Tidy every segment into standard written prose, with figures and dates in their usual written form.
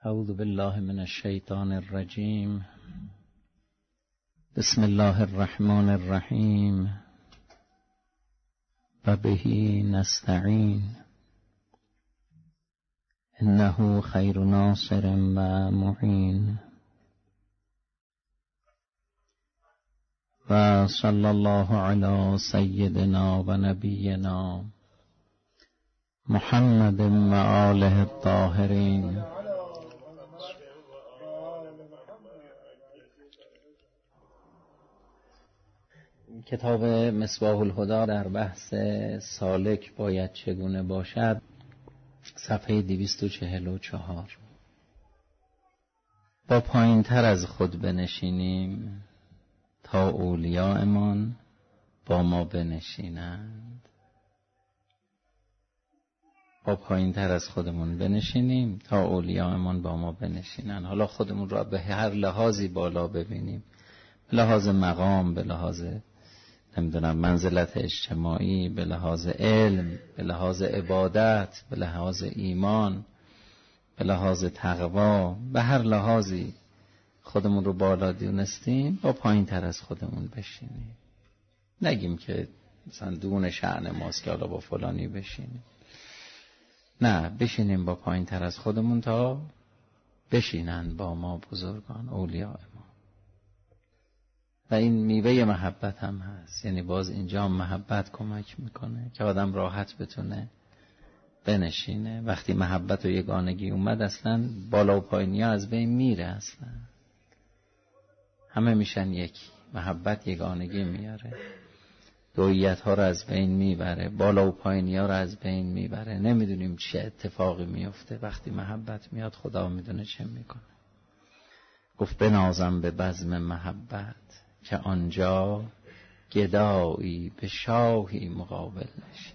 اعوذ بالله من الشیطان الرجیم. بسم الله الرحمن الرحیم و به نستعین انه خیر ناصر و معین و صلی الله علی سیدنا و نبینا محمد و آله الطاهرین. کتاب مصباح الهدی در بحث سالک باید چگونه باشد، صفحه 244. با پایین تر از خود بنشینیم تا اولیاءمان با ما بنشینند. با پایین تر از خودمون بنشینیم تا اولیاءمان با ما بنشینند. حالا خودمون را به هر لحاظی بالا ببینیم، به لحاظ مقام، به لحاظ منزلت اجتماعی، به لحاظ علم، به لحاظ عبادت، به لحاظ ایمان، به لحاظ تقوا، به هر لحاظی خودمون رو بالا دونستیم با پایین تر از خودمون بشینیم. نگیم که مثلا دون شأن ماست که حالا با فلانی بشینیم، نه، بشینیم با پایین تر از خودمون تا بشینن با ما بزرگان اولیاء ما. و این میوه محبت هم هست، یعنی باز اینجا محبت کمک میکنه که آدم راحت بتونه بنشینه. وقتی محبت و یگانگی اومد اصلا بالا و پایینی ها از بین میره، اصلا همه میشن یکی. محبت یگانگی میاره، دوییت ها رو از بین میبره، بالا و پایینی ها رو از بین میبره. نمیدونیم چه اتفاقی میفته وقتی محبت میاد، خدا میدونه چه میکنه. گفت بنازم به بزم محبت که آنجا گدایی به شاهی مقابل نشینم.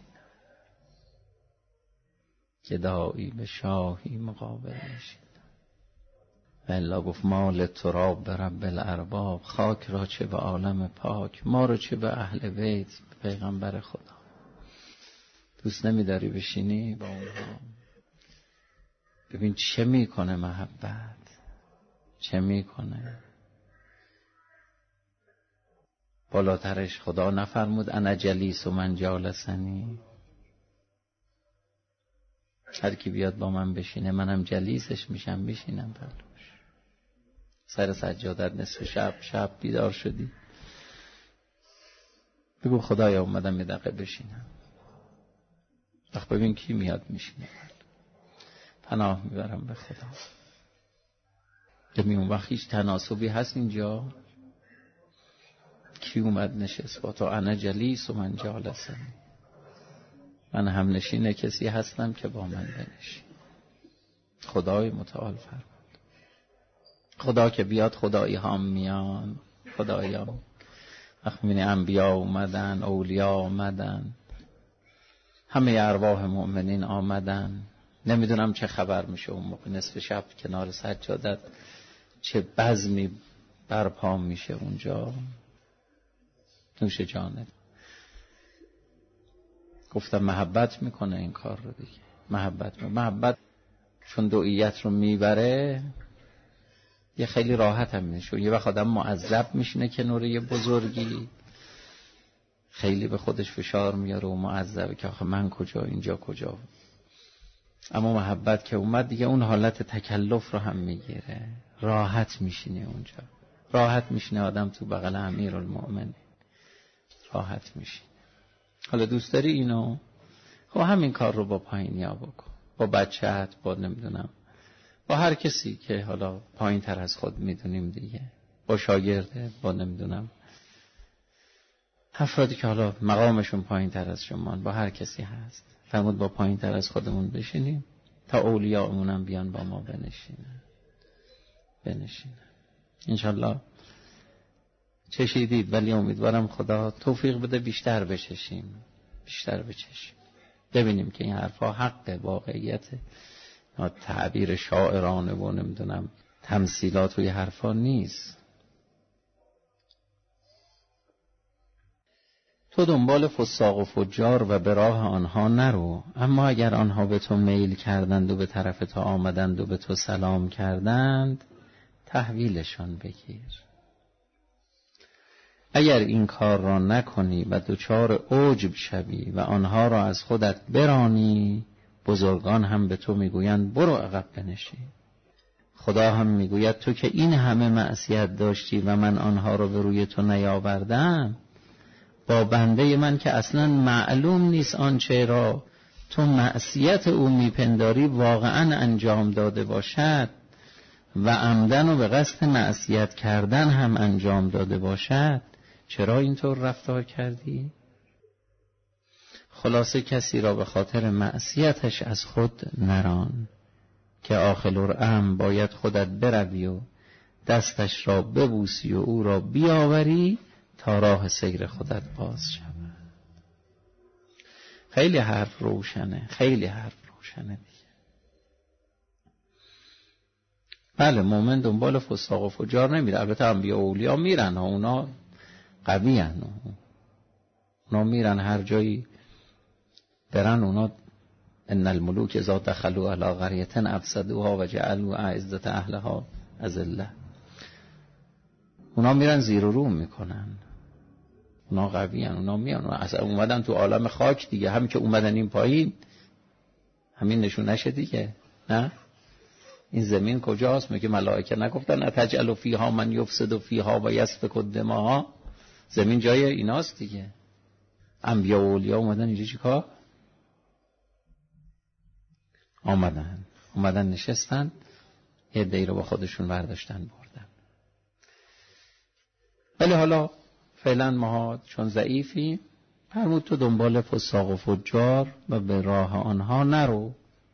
گدایی به شاهی مقابل نشینم. و الا گفت مال تراب به رب الارباب، خاک را چه به عالم پاک، ما رو چه به اهل بیت، به پیغمبر خدا. دوست نمیداری بشینی با اونها؟ ببین چه میکنه محبت، چه میکنه. بالاترش خدا نفرمود انا جلیس و من جالسنی؟ هر کی بیاد با من بشینه منم جلیسش میشم، میشینم پلوش. سر سجادت نصف شب بیدار شدی، بگو خدایا اومدم یه دقیقه بشینم. وقت ببین کی میاد میشینه، پناه میبرم به خدا. اون وقت هیچ تناسبی هست اینجا؟ کی اومد نشست با تو؟ انا جلیس و من جالسنی، من هم نشین کسی هستم که با من بنشین. خدای متعال فرمود. خدا که بیاد خدایی هم میان. خدایی هم وقت میبینی انبیا اومدن، اولیاء اومدن، همه ارواح مؤمنین آمدن. نمیدونم چه خبر میشه اون موقع نصف شب کنار سجادت، چه بزمی برپا میشه اونجا. نوش جانت. گفتم محبت میکنه این کار رو دیگه. محبت چون دوئیت رو میبره یه خیلی راحت هم میشه. یه وقت آدم معذب میشینه کنار یه بزرگی، خیلی به خودش فشار میاره و معذبه که آخه من کجا اینجا کجا. اما محبت که اومد دیگه اون حالت تکلف رو هم میگیره، راحت میشینه اونجا. راحت میشینه آدم تو بغل امیرالمؤمنین، راحت میشینه. حالا دوست داری اینو؟ خب همین کار رو با پایینیا بکن، با بچه‌ت، با نمیدونم، با هر کسی که حالا پایین تر از خود میدونیم دیگه، با شاگرده، با نمیدونم افرادی که حالا مقامشون پایین تر از شما، با هر کسی هست. فرمود با پایین تر از خودمون بشینیم تا اولیاءمون هم بیان با ما بنشینن. انشالله چشیدید، ولی امیدوارم خدا توفیق بده بیشتر بچشیم. ببینیم که این حرفا حق واقعیت، تعبیر شاعرانه و نمیدونم تمثیلات و یه حرفا نیست. تو دنبال فساق و فجار و به راه آنها نرو، اما اگر آنها به تو میل کردند و به طرف تو آمدند و به تو سلام کردند، تحویلشان بگیر. اگر این کار را نکنی و دچار عجب شوی و آنها را از خودت برانی، بزرگان هم به تو میگویند برو عقب بنشین. خدا هم میگوید تو که این همه معصیت داشتی و من آنها را به روی تو نیاوردم، با بنده من که اصلا معلوم نیست آنچه را تو معصیت او میپنداری واقعا انجام داده باشد و عمدن و به قصد معصیت کردن هم انجام داده باشد، چرا اینطور رفتار کردی؟ خلاصه کسی را به خاطر معصیتش از خود نران، که آخر الامر باید خودت بروی و دستش را ببوسی و او را بیاوری تا راه سیر خودت باز شود. خیلی حرف روشنه، خیلی حرف روشنه دیگه. بله، مومن دنبال فساق و فجار نمیره. البته انبیا و اولیا میرن، اونا قوی هن، اونا میرن هر جایی برن. اونا ان الملوک اذا دخلوا علی قریة افسدوها و جعلوا اعزة اهلها اذلة. اونا میرن زیر و رو میکنن، اونا قوی هن، اونا میان اصلا اومدن تو عالم خاک دیگه. همین که اومدن این پایین همین نشون نشه دیگه. نه این زمین کجاست؟ میگه ملائکه نگفتن اتجعل فیها من یفسد فیها و یسفک الدماء؟ زمین جای ایناست دیگه. انبیا و اولیا اومدن اینجا چیکار؟ اومدن نشستن، یه عده‌ای رو با خودشون برداشتن بردن. ولی حالا فعلا ما چون ضعیفی، فرمود تو دنبال فساق و فجار و به راه آنها نرو.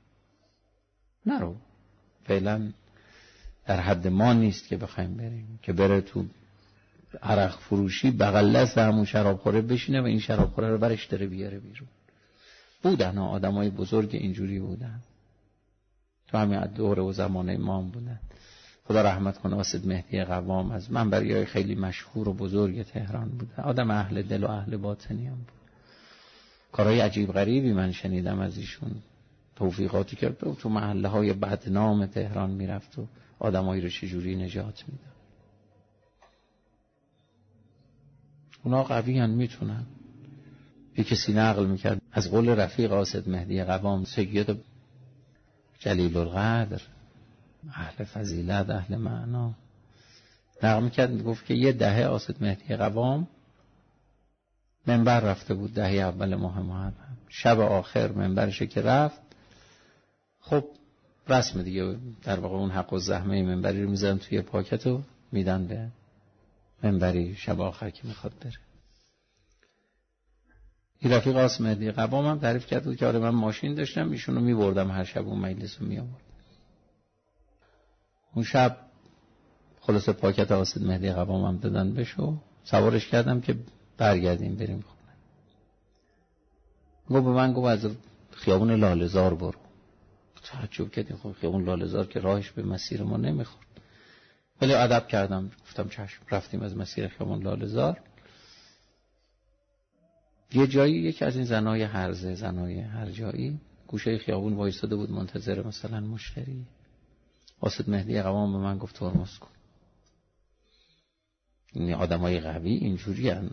فعلا در حد ما نیست که بخوایم بریم که بره تو عرق فروشی بغل دست همون شرابخوره بشینه و این شرابخوره رو برش داره بیاره بیرون. بودن آدمای بزرگ اینجوری بودن، تو همین دوره و زمانه ما بودن. خدا رحمت کنه واسد مهدی قوام از منبریای خیلی مشهور و بزرگ تهران بوده. آدم اهل دل و اهل باطنی هم بود. کارهای عجیب غریبی من شنیدم از ایشون، توفیقاتی که تو محله های بدنام تهران میرفت و آدمایی رو چجوری نجات میداد. اونا قوی هن، میتونن. یه کسی نقل میکرد از قول رفیق قاصد مهدی قوام سید جلیل القدر، اهل فضیلت، اهل معنا، نقل میکرد، میگفت که یه دهه قاصد مهدی قوام منبر رفته بود، دهه اول ماه محرم. شب آخر منبرش که رفت، خب رسم دیگه، در واقع اون حق و زحمه منبری رو میذارن توی پاکت و میدن به منبری شب آخر که میخواد بره. این رفیق قاصد مهدی قوام هم تعریف کرد بود که آره من ماشین داشتم، ایشونو میبردم هر شب اون مجلس رو میآورد. اون شب خلاص پاکت قاصد مهدی قوام هم دادن بشو، سوارش کردم که برگردیم بریم خونه. گفت به من، گفت از خیابون لاله‌زار برو. تعجب کردیم، خب خیابون لاله‌زار که راهش به مسیر ما نمیخورد. ولی ادب کردم، گفتم چشم. رفتیم از مسیر خیابون لاله‌زار. یه جایی یکی از این زنای هرزه، زنای هر جایی گوشه خیابون وایساده بود منتظر مثلا مشتری. قاصد مهدی قوام به من گفت ترمز کن. این آدمای قوی اینجوری هن.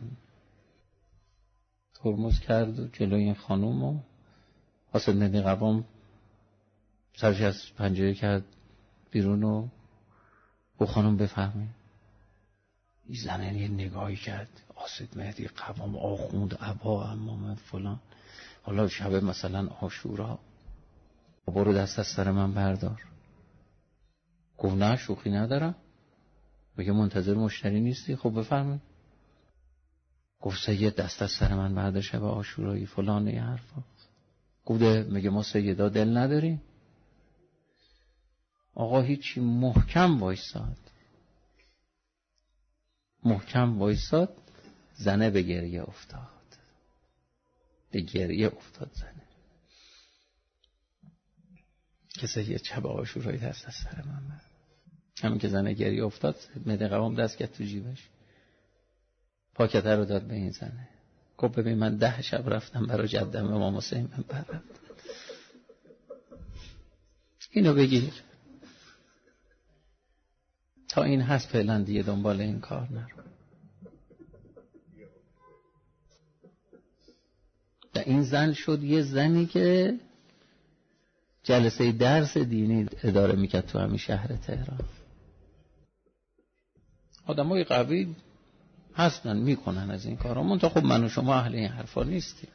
ترمز کرد و جلوی این خانوم و قاصد مهدی قوام سرش از پنجره کرد بیرون و او خانوم بفهمید. این زنه یه نگاهی کرد، قاصد مهدی قوام آخوند عبا عمامه فلان، حالا شب مثلا عاشورا، برو دست از سر من بردار. گفت نه شوخی ندارم. میگه منتظر مشتری نیستی؟ خب بفرمایید. گفت سید دست از سر من بردار شب عاشورایی فلان، این حرفا. گفت میگه ما سیدا دل نداریم. آقا هیچی، محکم وایساد. زنه به گریه افتاد. زنه. کسی یه شب عاشورایی دست از سر من بردار. همین که زنه گریه افتاد، مهدی قوام دست کرد تو جیبش، پاکته رو داد به این زنه. گفت ببین من 10 شب رفتم برای جدم امام حسین منبر رفتم. اینو بگیر تا این هست فعلا دیگه دنبال این کار نرو. و این زن شد یه زنی که جلسه درس دینی اداره میکرد تو همین شهر تهران. آدمای قوی هستن میکنن از این کارا، منتها خب من و شما اهل این حرفا نیستیم.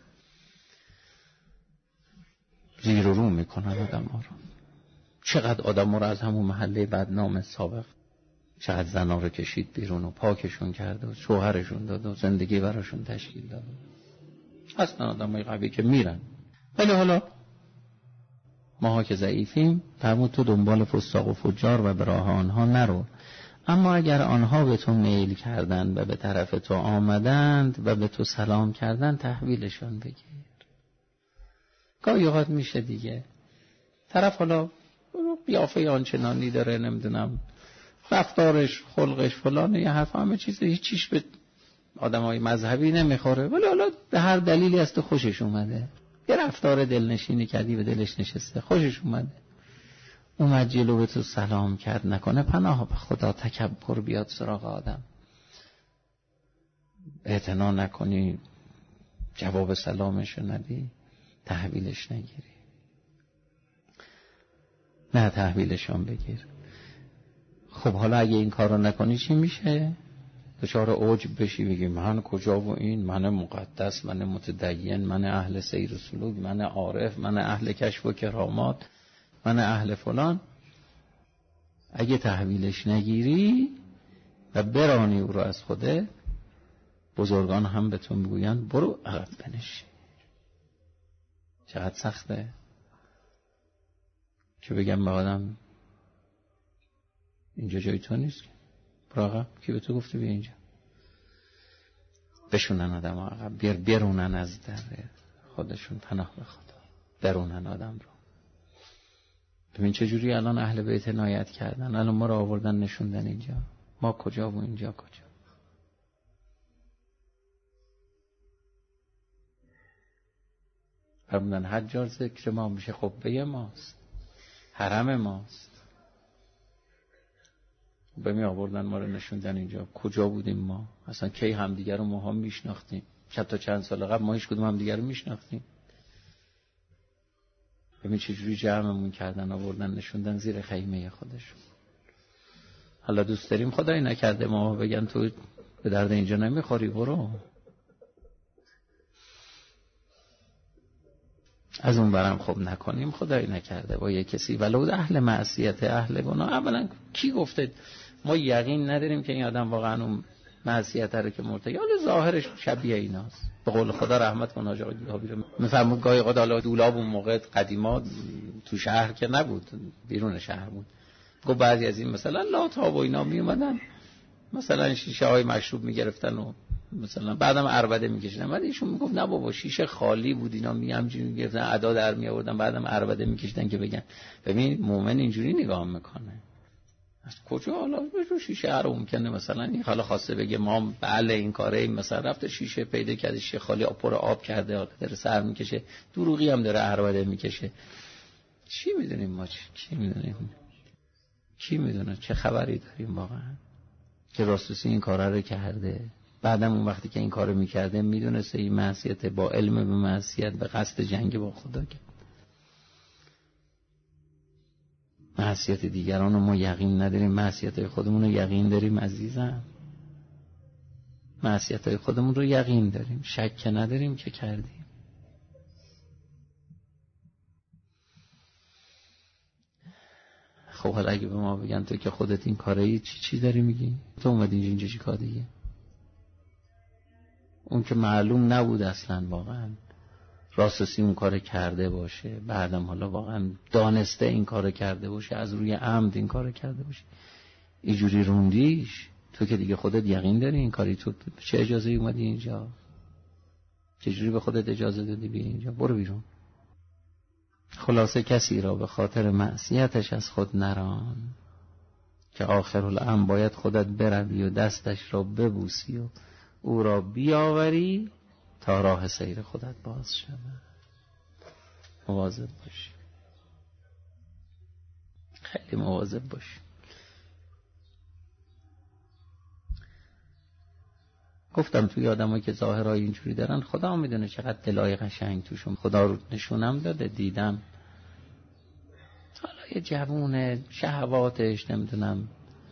زیر و رو میکنن آدم‌ها رو. چقدر آدم‌ها رو از همون محله بدنام سابق، چقدر زنا رو کشید بیرون و پاکشون کرد و شوهرشون داد و زندگی براشون تشکیل داد. هستن آدمای قوی که میرن. ولی حالا ماها که ضعیفیم فرمود تو دنبال فساق و فجار و به راه آنها نرو، اما اگر آنها به تو میل کردند و به طرف تو آمدند و به تو سلام کردند تحویلشان بگیر. گاهی اوقات میشه دیگه طرف حالا قیافه آنچنانی داره، نمیدونم رفتارش خلقش فلانه، یه حرف همه چیز هیچیش به آدمای مذهبی نمیخوره، ولی حالا به هر دلیلی از تو خوشش اومده، یه رفتار دلنشینی کردی به دلش نشسته، خوشش اومده، اومد جلو به تو سلام کرد، نکنه پناه به خدا تکبر بیاد سراغ آدم، اعتنا نکنی، جواب سلامش ندی، تحویلش نگیری. نه تحویلشان بگیر. خب حالا اگه این کار رو نکنی چی میشه؟ دچار عجب بشی بگی من کجا و این، من مقدس، من متدین، من اهل سیر و سلوک، من عارف، من اهل کشف و کرامات، من اهل فلان. اگه تحویلش نگیری و برانی او رو از خوده، بزرگان هم بهتون میگویند برو عقب بنشین. چقدر سخته که بگم به آدم اینجا جای تو نیست، برو عقب. کی به تو گفته بیا اینجا؟ بشونن آدم عقب، برونن از در خودشون، پناه به خدا، برونن آدم رو. ببین چجوری الان اهل بیت عنایت کردن، الان ما رو آوردن نشوندن اینجا، ما کجا و اینجا کجا. فرمودن حجار ذکر ما میشه قبه ماست، حرم ماست. به می آوردن ما رو نشوندن اینجا، کجا بودیم ما؟ اصلا کی همدیگر رو ماها میشناختیم؟ حتی چند سال قبل ما هیچ کدوم همدیگر رو میشناختیم؟ ببین چجوری جمعمون کردن، آوردن نشوندن زیر خیمه خودشون. حالا دوست داریم خدای نکرده ما بگن تو به درد اینجا نمیخوری برو. از اون برم خب نکنیم خدای نکرده با یک کسی ولو اهل معصیت اهل گناه. اولا کی گفته ما یقین نداریم که این آدم واقعا اون معصیت رو که مرتکب، حالا ظاهرش شبیه ایناست. به قول خدا رحمت کن حاج آقا گیلابی رو میفرمود گاهی اوقات حالا دولاب اون موقع قدیما تو شهر که نبود، بیرون شهر بود، گفت بعضی از این مثلا لات‌ها و اینا می اومدن مثلا شیشه های مشروب میگرفتن و مثلا بعدم عربده میکشیدن، بعد ایشون میگفت نه بابا شیشه خالی بود، اینا همینجوری میگرفتن ادا در می آوردن، بعدم عربده میکشیدن که بگن ببین مؤمن اینجوری نگاه میکنه. از کجا حالا به شیشه رو ممکنه مثلا این حالا خواسته بگه ما بله این کاره مثلا رفته شیشه پیدا کرده، شیشه خالی پر آب کرده، حالا داره سر میکشه، دروغی هم داره عربده میکشه. چی میدونیم ما؟ چی میدونیم؟ کی میدونه چه خبری داریم واقعا که راستوسی این کارا رو کرده؟ بعدم اون وقتی که این کارو میکرده میدونسته این معصیت، با علم به معصیت به قصد جنگ با خدا کرد. معصیت دیگران رو ما یقین نداریم، معصیت خودمون رو یقین داریم عزیزم. معصیت خودمون رو یقین داریم، شک نداریم که کردیم. خب حالا اگه به ما بگن تو که خودت این کاری چی داری میگی؟ تو اومدی اینجا چی کار دیگه؟ اون که معلوم نبود اصلا واقعا راستسی اون کار کرده باشه، بعدم حالا واقعا دانسته این کار کرده باشه، از روی عمد این کار کرده باشه، اینجوری روندیش. تو که دیگه خودت یقین داری این کاری، تو چه اجازه اومدی اینجا؟ چجوری به خودت اجازه دادی بیا اینجا؟ برو بیرون. خلاصه کسی را به خاطر معصیتش از خود نران که آخرالامر باید خودت بروی و دستش را ببوسی و او را بیاوری تا راه سیر خودت باز شود. مواظب باش، خیلی مواظب باش. گفتم توی آدمایی که ظاهرای اینجوری دارن خدا هم میدونه چقدر دلای قشنگ توشون خدا رو نشونم داده، دیدم. حالا یه جوونه شهواتش نمیدونم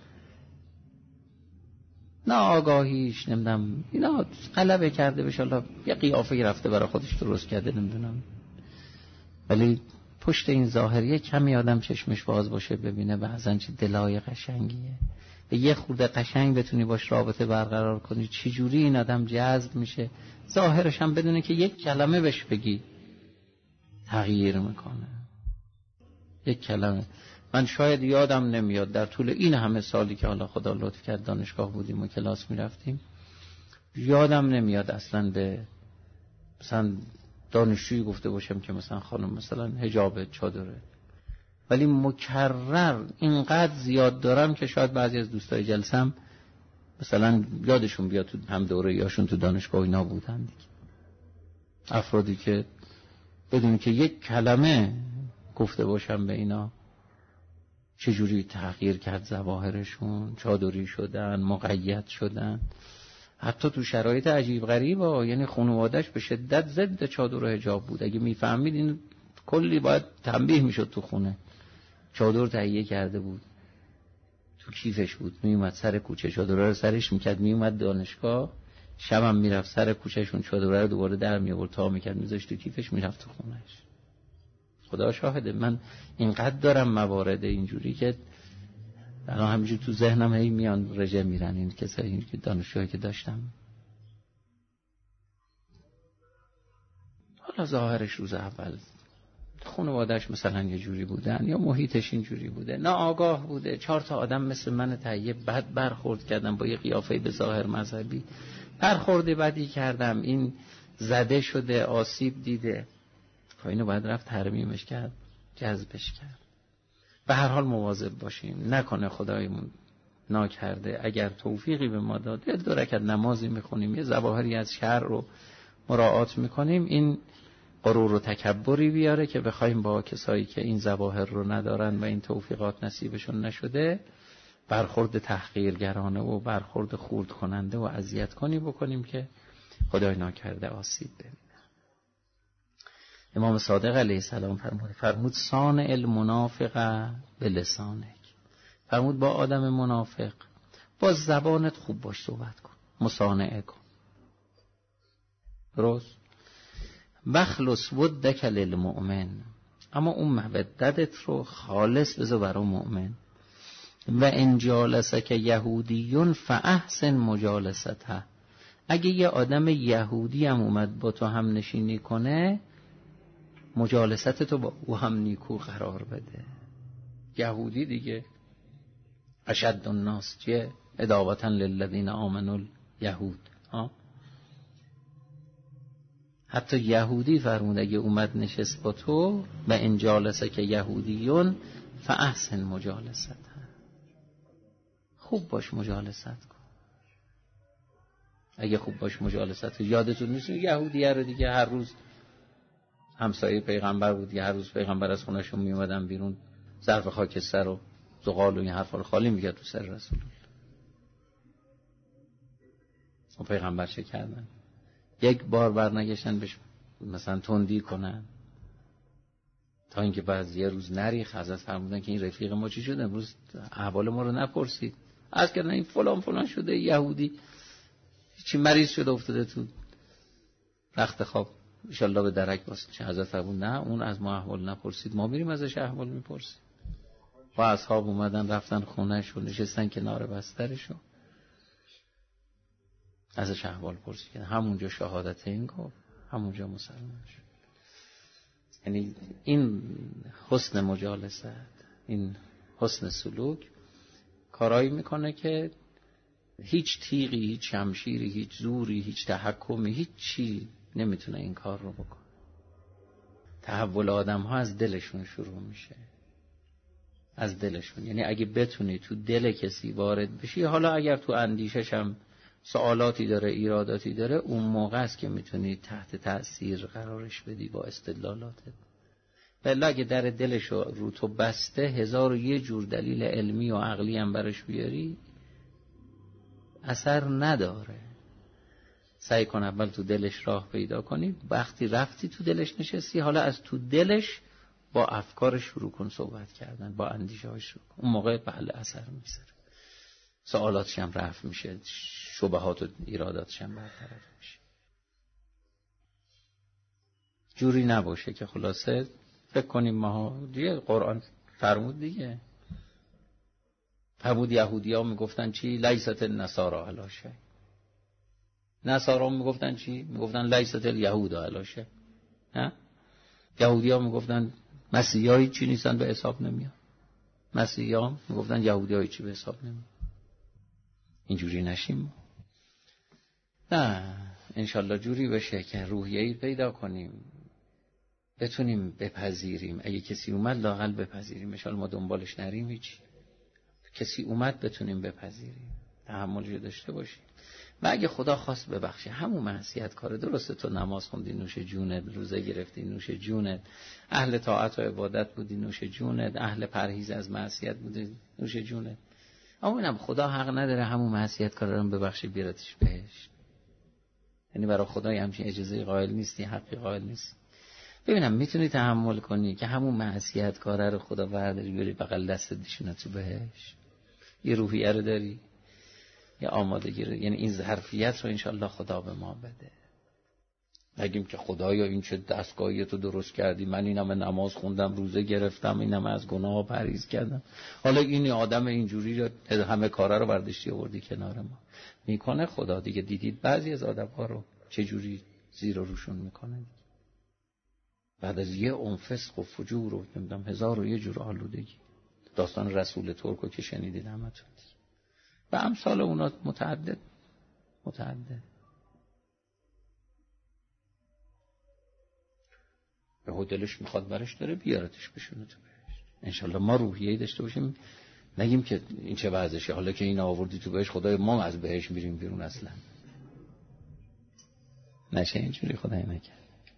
ناآگاهیش نمیدونم اینا غلبه کرده بشه، حالا یه قیافه رفته برای خودش درست کرده نمیدونم، ولی پشت این ظاهریه کمی آدم چشمش باز باشه ببینه بعضن چه دلای قشنگیه. یه خورده قشنگ بتونی باش رابطه برقرار کنی چی جوری این آدم جذب میشه، ظاهرش هم بدونه که یک کلمه بهش بگی تغییر میکنه. یک کلمه. من شاید یادم نمیاد در طول این همه سالی که حالا خدا لطف کرد دانشگاه بودیم و کلاس میرفتیم، یادم نمیاد اصلا به مثلا دانشجویی گفته باشم که مثلا خانم مثلا حجاب چادره، ولی مکرر اینقدر زیاد دارم که شاید بعضی از دوستای جلسم مثلا یادشون بیاد تو هم دوره یاشون تو دانشگاه اینا بودن دیگه. افرادی که بدون که یک کلمه گفته باشم به اینا چجوری تغییر کرد ظواهرشون، چادری شدن، مقید شدن، حتی تو شرایط عجیب غریبه. یعنی خانواده‌اش به شدت ضد چادر و حجاب بود. اگه میفهمید این کلی باید تنبیه میشد تو خونه. چادر تهیه کرده بود تو کیفش بود، میومد سر کوچه چادر رو سرش میکرد، میومد دانشگاه، شبم میرفت سر کوچهشون چادر رو دوباره در میآورد تا میکرد میذاشت تو کیفش میرفت تو خونهش. خدا شاهده من اینقدر دارم موارد اینجوری که الان همینجور تو ذهنم هی میان رژه میرن این کسایی که دانشجویی که داشتم. حالا ظاهرش روز اول خانواده‌اش مثلا یه جوری بودن یا محیطش اینجوری بوده، ناآگاه بوده، 4 تا آدم مثل من تهیه بد برخورد کردم با یه قیافه به ظاهر مذهبی، برخورد بدی کردم، این زده شده، آسیب دیده، اینو باید رفت ترمیمش کرد، جذبش کرد. به هر حال مواظب باشیم نکنه خدایمون ناکرده اگر توفیقی به ما داد یه 2 رکعت نمازی میخونیم، یه ظواهری از شر رو مراعات میکنیم، این غرور و تکبری بیاره که بخوایم با کسایی که این ظواهر رو ندارن و این توفیقات نصیبشون نشده برخورد تحقیرگرانه و برخورد خورد کننده و اذیت کنی بکنیم که خدای ناکرده آسیب ببینه. امام صادق علیه السلام فرمود صانع المنافق بلسانک، فرمود با آدم منافق با زبانت خوب باش صحبت کن، مصانعه کن، درست؟ بخلص ودک للمؤمن، اما اون مودت رو خالص بذار برای مؤمن. و ان جالسک یهودیون فاحسن مجالسته، اگه یه آدم یهودی هم اومد با تو هم نشینی کنه مجالست تو با او هم نیکو قرار بده. یهودی دیگه اشد الناس چیه؟ عداوة للذین آمنوا الیهود. حتی یهودی فرمود اگه اومد نشست با تو و ان جالسک یهودیون فاحسن مجالسته، خوب باش مجالست کن. اگه خوب باش مجالست، یادتون نیست یهودیه رو دیگه هر روز همسایه پیغمبر بود، هر روز پیغمبر از خونه‌شون میومدن بیرون ظرف خاکستر و زغال و این حرفا رو خالی میکرد تو سر رسول الله. و پیغمبر چه کردن؟ یک بار برنگشتن بهش مثلا تندی کنن تا اینکه بعد یه روز نریخ حضرت فرمودن که این رفیق ما چی شده امروز احوال ما رو نپرسید. عرض کردن این فلان شده، یهودی چی مریض شده افتاده تو رخت خواب انشالله به درک واسه. چه حضرت فرمود نه اون از ما احوال نپرسید، ما میریم ازش احوال میپرسیم. و اصحاب اومدن رفتن خونه‌ش و نشستن کنار بسترشو ازش احوال پرسید، همونجا شهادت این گفت، همونجا مسلمان شد. یعنی این حسن مجالست، این حسن سلوک کارایی میکنه که هیچ تیغی، هیچ شمشیری، هیچ زوری، هیچ تحکمی، هیچ چی نمیتونه این کار رو بکنه. تحول آدم ها از دلشون شروع میشه، از دلشون. یعنی اگه بتونی تو دل کسی وارد بشی، حالا اگر تو اندیشش هم سوالاتی داره، ایراداتی داره، اون موقع است که میتونی تحت تأثیر قرارش بدی با استدلالاتت. ولی اگه در دلش رو تو بسته 1001 جور دلیل علمی و عقلی هم برش بیاری اثر نداره. سعی کن اول تو دلش راه پیدا کنی، وقتی رفتی تو دلش نشستی، حالا از تو دلش با افکارش شروع کن صحبت کردن، با اندیشه‌هاش شروع کن. اون موقع بله اثر میذاره، سوالاتش هم رفع میشه، شبهات و ایراداتش هم برطرف میشه. جوری نباشه که خلاصه فکر کنیم ما دیگه قرآن فرمود دیگه، فرمود یهودی‌ها میگفتن چی؟ لیست النصارى علی شیء. نصارا میگفتن چی؟ میگفتن لیست الیهود علی شیء. ها؟ یهودی‌ها میگفتن مسیحی‌ها چی نیستن به حساب نمیاد. مسیحی‌ها میگفتن یهودی‌ها چی به حساب نمیاد. اینجوری نشیم. نه انشالله جوری بشه که روحیه‌ای پیدا کنیم، بتونیم بپذیریم. اگه کسی اومد لااقل بپذیریم، انشالله ما دنبالش نریم، هیچ کسی اومد بتونیم بپذیریم، تحملش داشته باشیم. و اگه خدا خواست ببخشه همون معصیت کاره، درسته تو نماز خوندی نوش جونت، روزه گرفتی نوش جونت، اهل طاعت و عبادت بودی نوش جونت، اهل پرهیز از معصیت بودی نوش جونت، اما اینم خدا حق نداره همون معصیت کاره رو ببخشه بیارتش بهشت. یعنی برای خدای همچین اجازه قائل نیستی، حقی قائل نیستی. ببینم میتونی تحمل کنی که همون معصیت کاره رو خدا برداری بیاری بغل دستت بشونه تو بهشت؟ یه روحیه رو داری، یه آمادگی رو، یعنی این ظرفیت رو انشالله خدا به ما بده. نگیم که خدایا این چه دستگاهی تو درست کردی، من اینم نماز خوندم، روزه گرفتم، اینم از گناه پرهیز کردم، حالا این آدم اینجوری رو همه کارا رو برداشتی آوردی کنار ما. میکنه خدا دیگه. دیدید بعضی از آدم‌ها رو چه جوری زیر و روشون میکنه بعد از یه فسق و فجور و نمیدونم 1001 جور آلودگی. داستان رسول ترکو که شنیدید همتون و امثال اونا متعدد. به دلش میخواد برش داره بیارتش بشونه تو بهشت. انشالله ما روحیه‌ای داشته باشیم، نگیم که این چه وضعشه، حالا که این آوردی تو بهشت خدای ما از بهشت میریم بیرون. اصلا نشه اینجوری، خدای نکرد.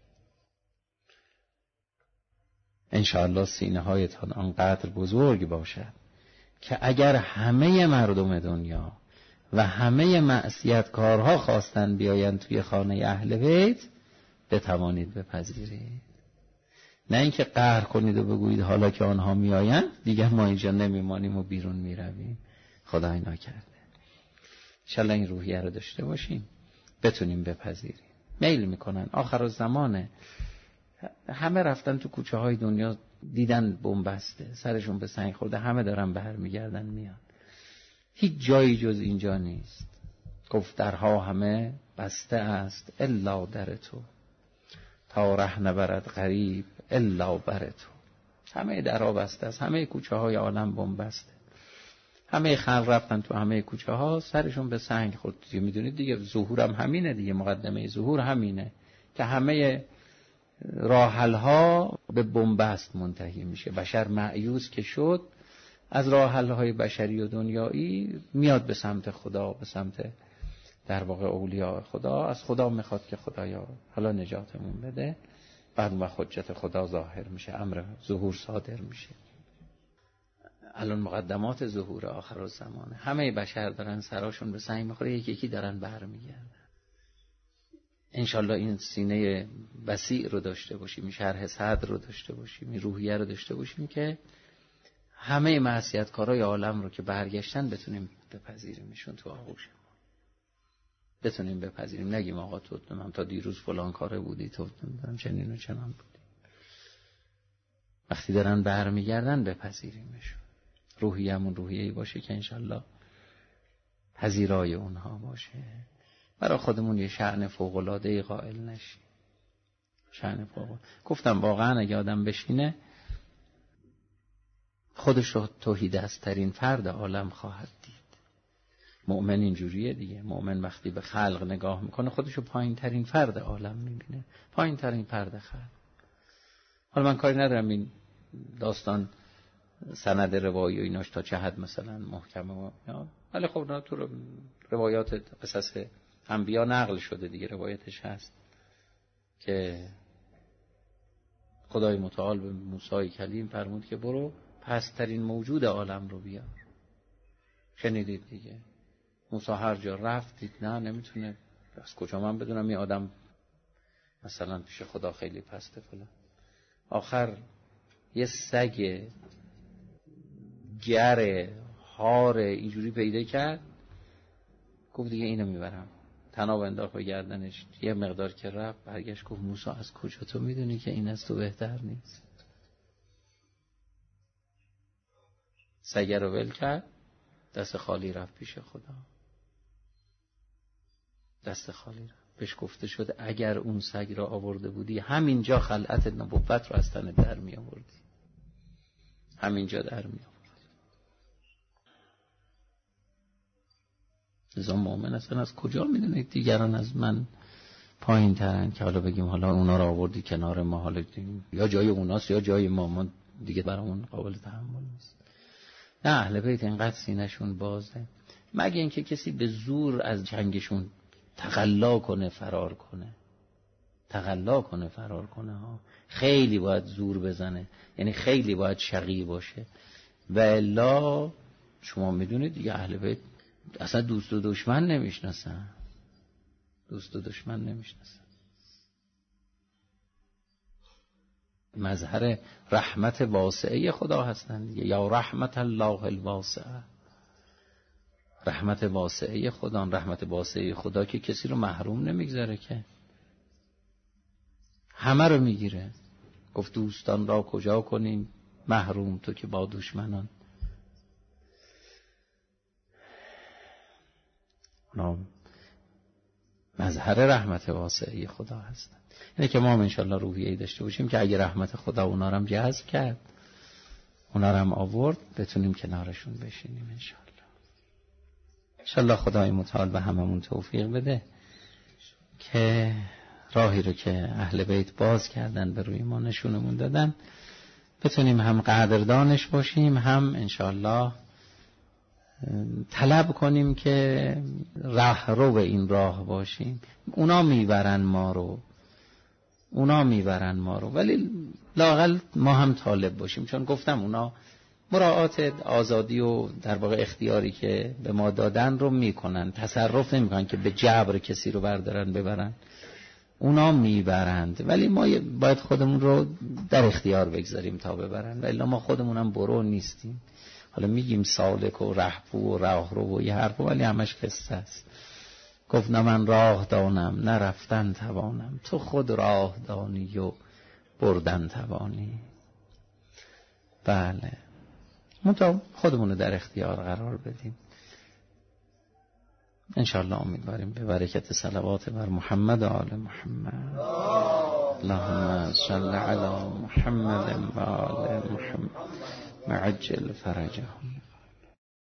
انشالله سینه هایتان آنقدر بزرگ باشد که اگر همه مردم دنیا و همه معصیت کارها خواستن بیاین توی خانه اهل بیت بتوانید بپذیرید. نه اینکه قهر کنید و بگویید حالا که آنها میآیند دیگه ما اینجا نمیمانیم و بیرون میرویم. خدای نکرده. انشالله این روحیه رو داشته باشیم، بتونیم بپذیریم. میل میکنن آخرالزمانه، همه رفتن تو کوچه های دنیا، دیدن بنبسته، سرشون به سنگ خورده، همه دارن برمیگردن میان. هیچ جایی جز اینجا نیست. گفت درها همه بسته است الا در تو، تا ره نبرد غریب الا بر تو. همه درها بسته است، همه کوچه های عالم بنبسته، همه خلق رفتن تو همه کوچه ها، سرشون به سنگ خورد. میدونید دیگه ظهورم همینه دیگه، مقدمه ظهور همینه که همه راحل‌ها به بنبست منتهی میشه. بشر مأیوس که شد از راحل‌های بشری و دنیایی، میاد به سمت خدا، به سمت در واقع اولیاء خدا. از خدا میخواد که خدایا حالا نجاتمون بده. بعد ما حجت خدا ظاهر میشه، امر ظهور صادر میشه. الان مقدمات ظهور آخرالزمانه، همه بشر دارن سراشون به سنگ میخوره، یکی یکی دارن برمیگردن. انشالله این سینه وسیع رو داشته باشیم، شرح صدر رو داشته باشیم، این روحیه رو داشته باشیم که همه معصیتکارای عالم رو که برگشتن بتونیم بپذیریمشون تو آغوش ما، بتونیم بپذیریم. نگیم آقا تو من تا دیروز فلان کاره بودی، تو دارم چنین و چنان بودی. وقتی دارن برمیگردن بپذیریمشون. روحیه‌مون روحیه‌ای باشه که انشالله پذیرای اونها باشه. برای خودمون یه شأن فوق‌العاده‌ای قائل نشیم. شأن فوق‌العاده. گفتم واقعا اگه آدم بشینه خودش رو توحیدسترین فرد عالم خواهد دید. مؤمن اینجوریه دیگه. مؤمن وقتی به خلق نگاه میکنه خودش رو پایین ترین فرد عالم میبینه، پایین ترین فرد خلق. حالا من کاری ندارم این داستان سند روایی و ایناش تا چه حد مثلا محکمه، ولی خب نه، تو روایات قصص انبیا نقل شده دیگه، روایتش هست که خدای متعال به موسی کلیم فرمود که برو پسترین موجود عالم رو بیار. شنیدید دیگه، موسی هر جا رفت دید نه نمیتونه، از کجا من بدونم این آدم مثلا پیش خدا خیلی پسته فلان. آخر یه سگ گره هار اینجوری پیدا کرد، گفت دیگه اینو میبرم، تناب انداخت به گردنش، یه مقدار که رفت برگشت گفت موسی از کجا تو میدونی که این از تو بهتر نیست؟ سگ رو ول کرد، دست خالی رفت پیش خدا، دست خالی رفت. بهش گفته شد اگر اون سگ را آورده بودی همینجا خلعت نبوت رو از تن در می آوردی، همینجا در می آوردی. لذا مؤمن اصلا از کجا میدونه دیگران از من پایین ترن که حالا بگیم حالا اونا رو آوردی کنار ما، حالا یا جای اوناست یا جای ما دیگه برامون قابل تحمل نیست. نه، اهل بیت اینقدر سینه‌شون بازه، مگه اینکه کسی به زور از جنگشون تقلا کنه فرار کنه ها. خیلی باید زور بزنه، یعنی خیلی باید شقی باشه، و الا شما میدونید دیگه اهل بیت اصلا دوست و دشمن نمیشناسن. مظهر رحمت واسعه خدا هستن دیگه، یا رحمت الله الواسعه، رحمت واسعه خدا. رحمت واسعه خدا که کسی رو محروم نمیگذاره، که همه رو میگیره. گفت دوستان را کجا کنیم محروم، تو که با دشمنان. مظهر رحمت واسعه خدا هستن. اینه که ما هم انشالله روحیه‌ای داشته باشیم که اگه رحمت خدا اونا رو هم جذب کرد، اونا رو هم آورد، بتونیم کنارشون بشینیم انشالله خدای متعال به هممون توفیق بده که راهی رو که اهل بیت باز کردن به روی ما نشونمون دادن بتونیم هم قدردانش باشیم، هم انشالله طلب کنیم که راهرو به این راه باشیم. اونا میبرن ما رو، ولی لااقل ما هم طالب باشیم، چون گفتم اونا مراعات آزادی و در واقع اختیاری که به ما دادن رو میکنن، تصرف نمیکنن که به جبر کسی رو بردارن ببرن. اونا میبرند، ولی ما باید خودمون رو در اختیار بگذاریم تا ببرن، و الا ما خودمون هم برو نیستیم. حالا میگیم سالک و رهپو و راهرو و یه حرفو، ولی همش قصه است. گفت نه من راه دانم نه رفتن توانم، تو خود راه دانی و بردن توانی. بله، منتها خودمون رو در اختیار قرار بدیم. انشاءالله امیدواریم به برکت صلوات بر محمد و آل محمد. اللهم صل علی محمد و آل محمد وعجل فرجهم.